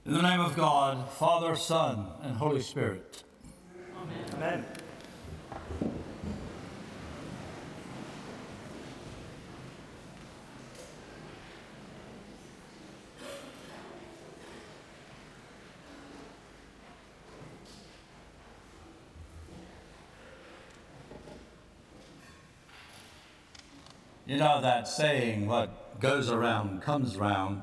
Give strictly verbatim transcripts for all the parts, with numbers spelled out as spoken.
In the name of God, Father, Son, and Holy Spirit. Amen. Amen. You know that saying, what goes around comes around,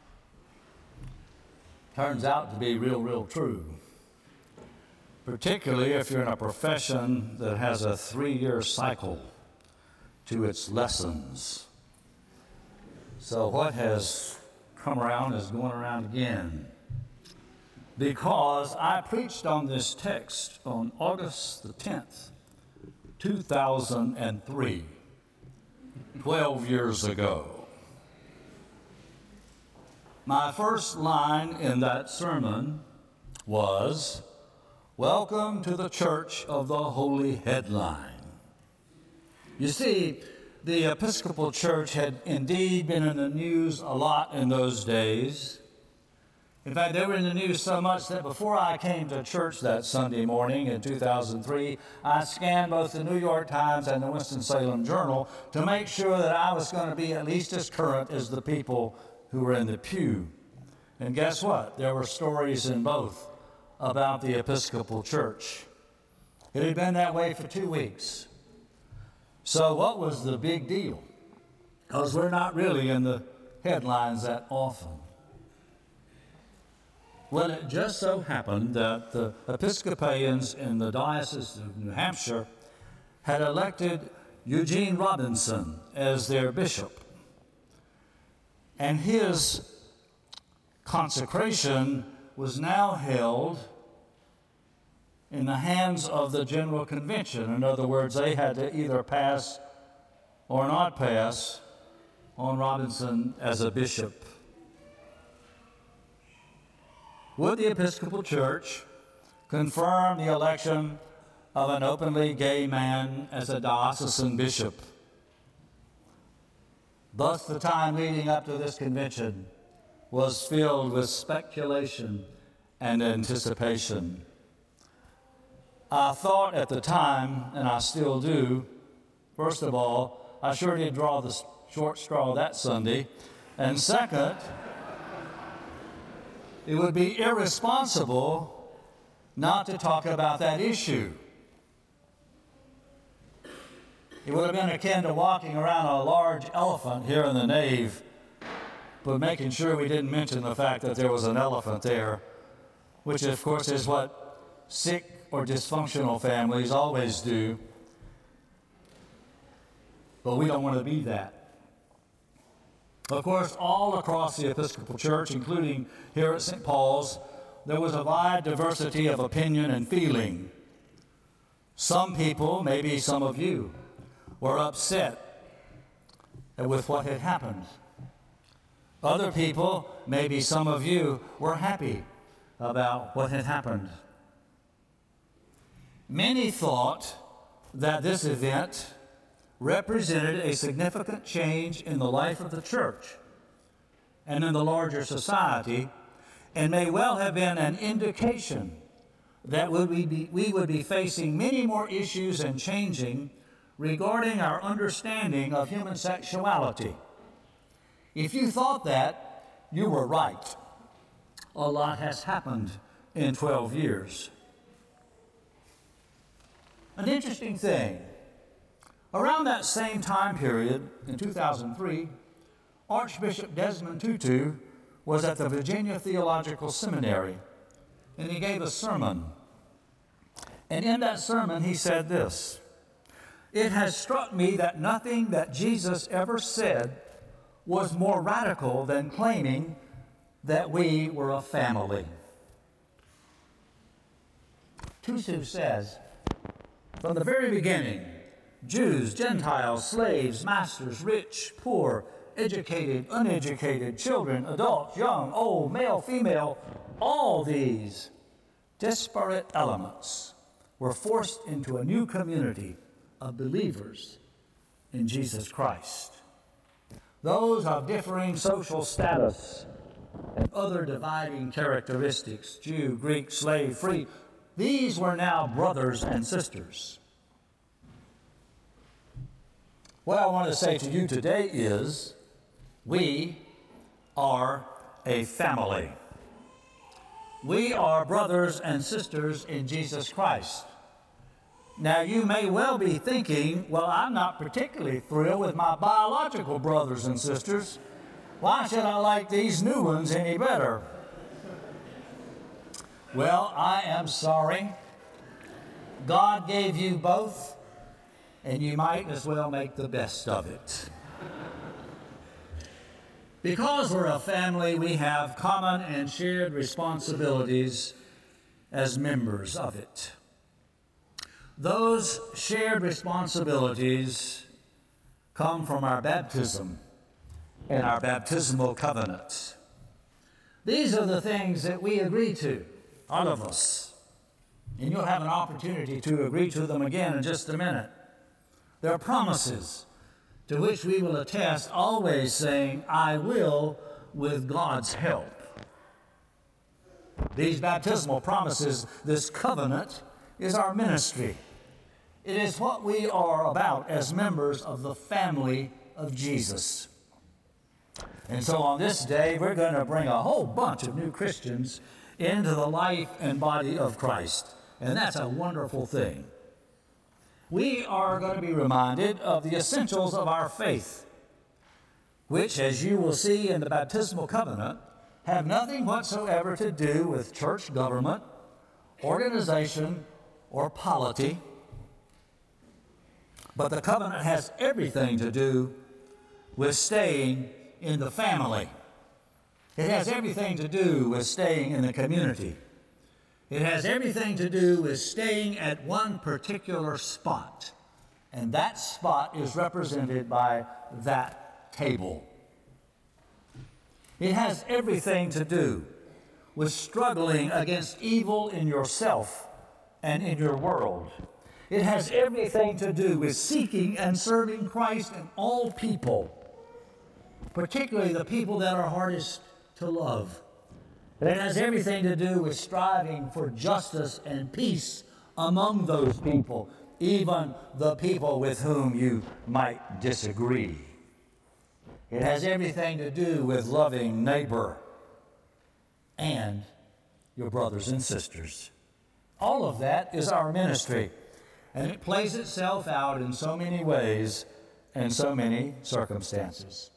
turns out to be real, real true. Particularly if you're in a profession that has a three-year cycle to its lessons. So what has come around is going around again. Because I preached on this text on August the tenth, two thousand three. twelve years ago. My first line in that sermon was, "Welcome to the Church of the Holy Headline." You see, the Episcopal Church had indeed been in the news a lot in those days. In fact, they were in the news so much that before I came to church that Sunday morning in two thousand three, I scanned both the New York Times and the Winston-Salem Journal to make sure that I was going to be at least as current as the people who were in the pew. And guess what? There were stories in both about the Episcopal Church. It had been that way for two weeks. So what was the big deal? Because we're not really in the headlines that often. Well, it just so happened that the Episcopalians in the Diocese of New Hampshire had elected Eugene Robinson as their bishop. And his consecration was now held in the hands of the General Convention. In other words, they had to either pass or not pass on Robinson as a bishop. Would the Episcopal Church confirm the election of an openly gay man as a diocesan bishop? Thus, the time leading up to this convention was filled with speculation and anticipation. I thought at the time, and I still do, first of all, I sure did draw the short straw that Sunday, and second, it would be irresponsible not to talk about that issue. It would have been akin to walking around a large elephant here in the nave, but making sure we didn't mention the fact that there was an elephant there, which of course is what sick or dysfunctional families always do. But we don't want to be that. Of course, all across the Episcopal Church, including here at Saint Paul's, there was a wide diversity of opinion and feeling. Some people, maybe some of you, were upset with what had happened. Other people, maybe some of you, were happy about what had happened. Many thought that this event represented a significant change in the life of the church and in the larger society, and may well have been an indication that would we, be, we would be facing many more issues and changing regarding our understanding of human sexuality. If you thought that, you were right. A lot has happened in twelve years. An interesting thing, around that same time period, in two thousand three, Archbishop Desmond Tutu was at the Virginia Theological Seminary, and he gave a sermon. And in that sermon, he said this: "It has struck me that nothing that Jesus ever said was more radical than claiming that we were a family." Tutu says, "From the very beginning, Jews, Gentiles, slaves, masters, rich, poor, educated, uneducated, children, adults, young, old, male, female, all these disparate elements were forced into a new community of believers in Jesus Christ. Those of differing social status, and other dividing characteristics, Jew, Greek, slave, free, these were now brothers and sisters. What I want to say to you today is, we are a family. We are brothers and sisters in Jesus Christ. Now, you may well be thinking, well, I'm not particularly thrilled with my biological brothers and sisters. Why should I like these new ones any better? Well, I am sorry. God gave you both, and you might as well make the best of it. Because we're a family, we have common and shared responsibilities as members of it. Those shared responsibilities come from our baptism and our baptismal covenants. These are the things that we agree to, all of us. And you'll have an opportunity to agree to them again in just a minute. There are promises to which we will attest, always saying, I will, with God's help. These baptismal promises, this covenant, is our ministry. It is what we are about as members of the family of Jesus. And so on this day, we're going to bring a whole bunch of new Christians into the life and body of Christ. And that's a wonderful thing. We are going to be reminded of the essentials of our faith, which, as you will see in the baptismal covenant, have nothing whatsoever to do with church government, organization, or polity. But the covenant has everything to do with staying in the family. It has everything to do with staying in the community. It has everything to do with staying at one particular spot. And that spot is represented by that table. It has everything to do with struggling against evil in yourself and in your world. It has everything to do with seeking and serving Christ in all people, particularly the people that are hardest to love. And it has everything to do with striving for justice and peace among those people, even the people with whom you might disagree. It has everything to do with loving neighbor and your brothers and sisters. All of that is our ministry, and it plays itself out in so many ways and so many circumstances.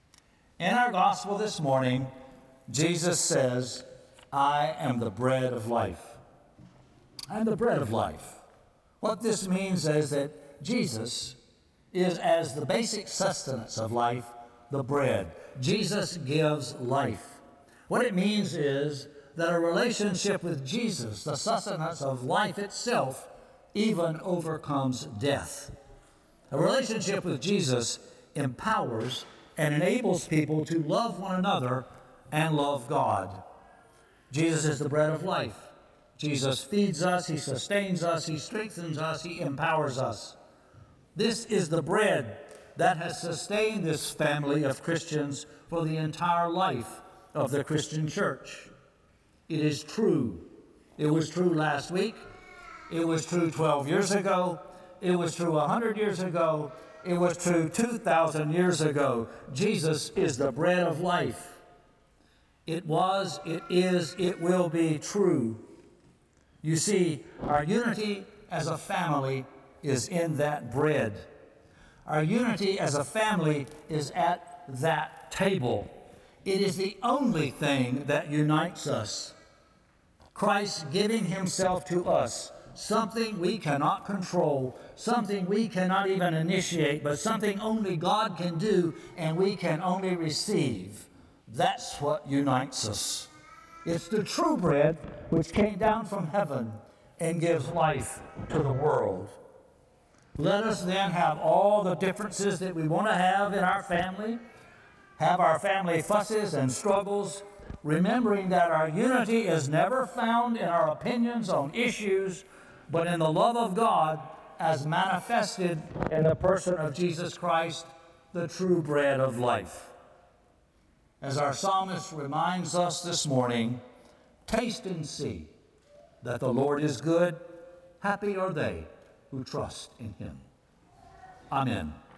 In our gospel this morning, Jesus says, I am the bread of life. I'm the bread of life. What this means is that Jesus is, as the basic sustenance of life, the bread. Jesus gives life. What it means is that a relationship with Jesus, the sustenance of life itself, even overcomes death. A relationship with Jesus empowers and enables people to love one another and love God. Jesus is the bread of life. Jesus feeds us, he sustains us, he strengthens us, he empowers us. This is the bread that has sustained this family of Christians for the entire life of the Christian church. It is true. It was true last week. It was true twelve years ago. It was true one hundred years ago. It was true two thousand years ago. Jesus is the bread of life. It was, it is, it will be true. You see, our unity as a family is in that bread. Our unity as a family is at that table. It is the only thing that unites us. Christ giving himself to us, something we cannot control, something we cannot even initiate, but something only God can do and we can only receive. That's what unites us. It's the true bread which came down from heaven and gives life to the world. Let us then have all the differences that we want to have in our family, have our family fusses and struggles, remembering that our unity is never found in our opinions on issues, but in the love of God as manifested in the person of Jesus Christ, the true bread of life. As our psalmist reminds us this morning, taste and see that the Lord is good. Happy are they who trust in him. Amen.